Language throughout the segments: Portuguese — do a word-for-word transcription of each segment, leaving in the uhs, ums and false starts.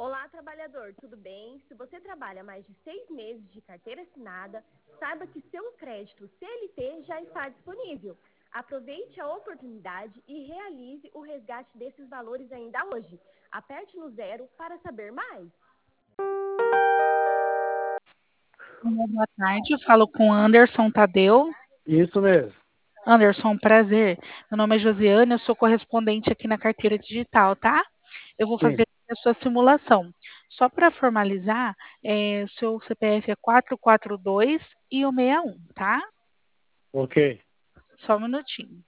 Olá, trabalhador, tudo bem? Se você trabalha mais de seis meses de carteira assinada, saiba que seu crédito C L T já está disponível. Aproveite a oportunidade e realize o resgate desses valores ainda hoje. Aperte no zero para saber mais. Boa tarde, eu falo com Anderson Tadeu. Isso mesmo. Anderson, prazer. Meu nome é Josiane, eu sou correspondente aqui na carteira digital, tá? Eu vou Sim. fazer a sua simulação. Só para formalizar, é, o seu C P F é quatro quatro dois e o sessenta e um, tá? Ok. Só um minutinho.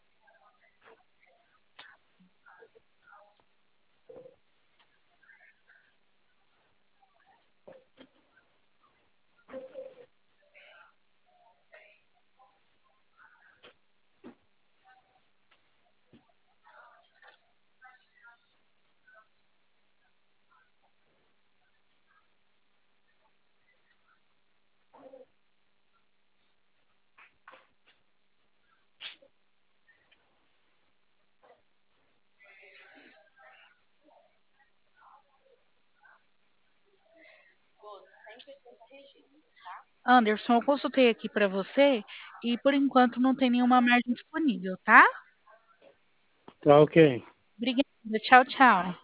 Anderson, eu consultei aqui para você e por enquanto não tem nenhuma margem disponível, tá? Tá ok. Obrigada, tchau, tchau.